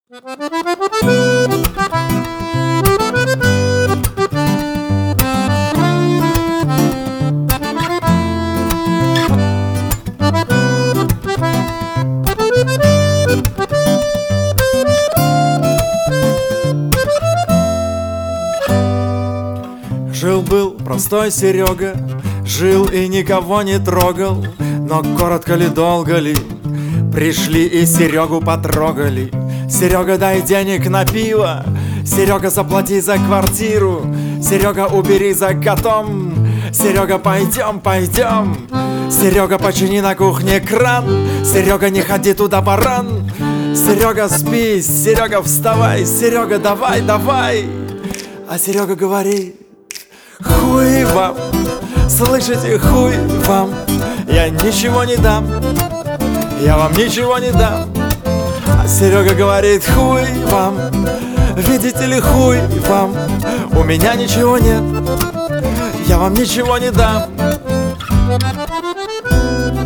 Жил-был простой Серега, жил и никого не трогал. Но коротко ли, долго ли, пришли и Серегу потрогали. Серега, дай денег на пиво, Серега, заплати за квартиру, Серега, убери за котом, Серега, пойдем, пойдем. Серега, почини на кухне кран, Серега, не ходи туда, баран. Серега, спи, Серега, вставай, Серега, давай, давай. А Серега говорит: хуй вам, слышите, хуй вам, я ничего не дам, я вам ничего не дам. А Серега говорит: хуй вам, видите ли, хуй вам, у меня ничего нет, я вам ничего не дам.